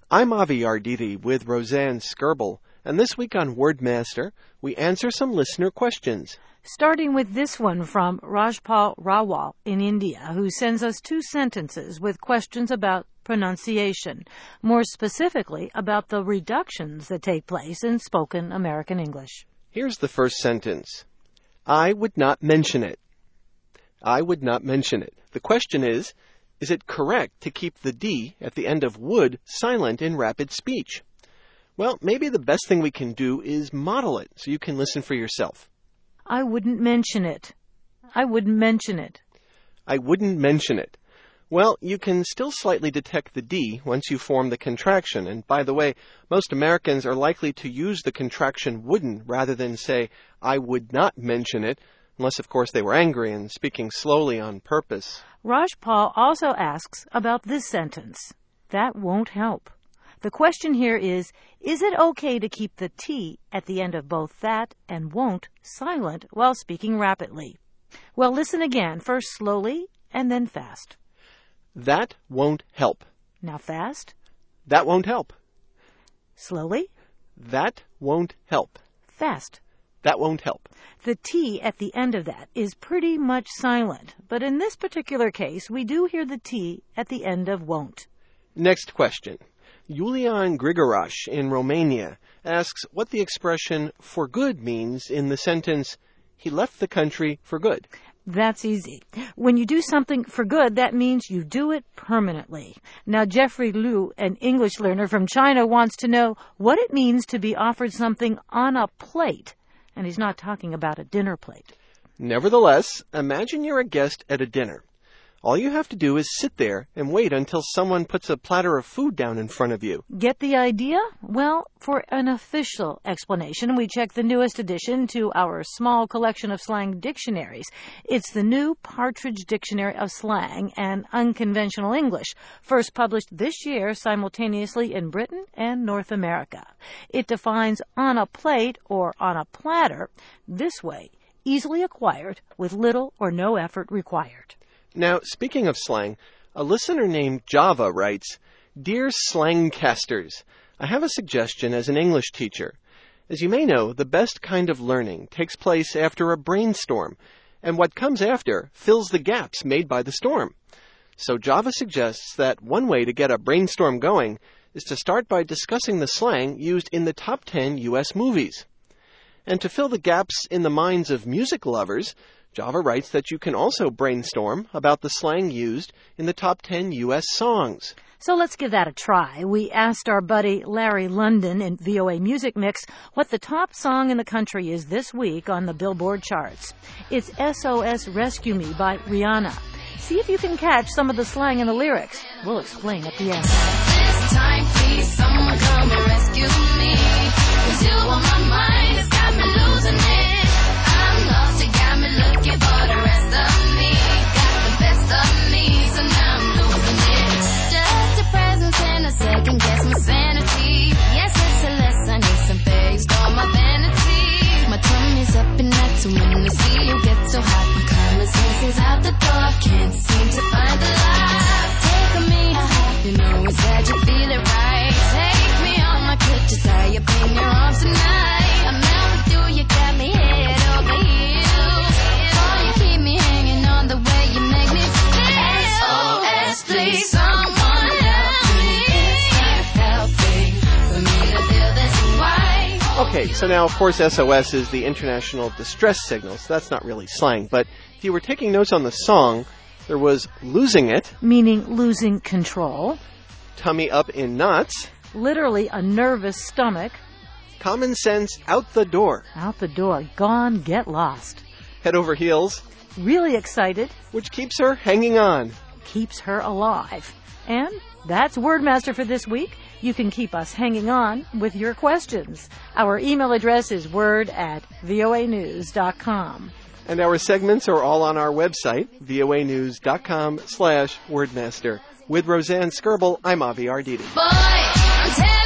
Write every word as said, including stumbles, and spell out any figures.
I'm Avi Arditi with Roseanne Skirble, and this week on Wordmaster, we answer some listener questions. Starting with this one from Rajpal Rawal in India, who sends us two sentences with questions about pronunciation, more specifically about the reductions that take place in spoken American English. Here's the first sentence. I would not mention it. I would not mention it. The question is, is it correct to keep the D at the end of would silent in rapid speech? Well, maybe the best thing we can do is model it so you can listen for yourself. I wouldn't mention it. I wouldn't mention it. I wouldn't mention it. Well, you can still slightly detect the D once you form the contraction. And by the way, most Americans are likely to use the contraction wouldn't rather than say, I would not mention it, unless, of course, they were angry and speaking slowly on purpose. Rajpal also asks about this sentence. That won't help. The question here is, is it okay to keep the T at the end of both that and won't silent while speaking rapidly? Well, listen again, first slowly and then fast. That won't help. Now fast. That won't help. Slowly. That won't help. Fast. That won't help. The T at the end of that is pretty much silent, but in this particular case, we do hear the T at the end of won't. Next question. Iulian Grigorash in Romania asks what the expression for good means in the sentence, he left the country for good. That's easy. When you do something for good, that means you do it permanently. Now, Jeffrey Liu, an English learner from China, wants to know what it means to be offered something on a plate. And he's not talking about a dinner plate. Nevertheless, imagine you're a guest at a dinner. All you have to do is sit there and wait until someone puts a platter of food down in front of you. Get the idea? Well, for an official explanation, we check the newest addition to our small collection of slang dictionaries. It's the new Partridge Dictionary of Slang and Unconventional English, first published this year simultaneously in Britain and North America. It defines on a plate or on a platter this way, easily acquired with little or no effort required. Now, speaking of slang, a listener named Java writes, Dear Slangcasters, I have a suggestion as an English teacher. As you may know, the best kind of learning takes place after a brainstorm, and what comes after fills the gaps made by the storm. So Java suggests that one way to get a brainstorm going is to start by discussing the slang used in the top ten U S movies. And to fill the gaps in the minds of music lovers, Java writes that you can also brainstorm about the slang used in the top ten U S songs. So let's give that a try. We asked our buddy Larry London in V O A Music Mix what the top song in the country is this week on the Billboard charts. It's S O S Rescue Me by Rihanna. See if you can catch some of the slang in the lyrics. We'll explain at the end. This time, please, someone come and rescue me. 'Cause you on my mind, it's got me losing it. I'm lost, you got me looking for the rest of me. Got the best of me, so now I'm losing it. Just a presence and a second guess my sanity. Yes, it's a lesson, need some based on my vanity. My tummy's up and not too many see you get so hot. My common sense is out the door, can't seem to find the light. Take me, you know it's that you feel it right. Take me on my clip, just tie up in your arms tonight. I'm out with you, you got me head over heels. Oh, you keep me hanging on the way you make me feel. S O S, please, someone help me. It's not healthy for me to feel this way. Okay, so now, of course, S O S is the International Distress Signal, so that's not really slang. But if you were taking notes on the song, there was losing it, meaning losing control, tummy up in knots, literally a nervous stomach, common sense out the door, out the door, gone, get lost, head over heels, really excited, which keeps her hanging on, keeps her alive. And that's Wordmaster for this week. You can keep us hanging on with your questions. Our email address is word at voa news dot com. And our segments are all on our website, voa news dot com slash wordmaster. With Roseanne Skirble, I'm Avi Arditi. Boy, I'm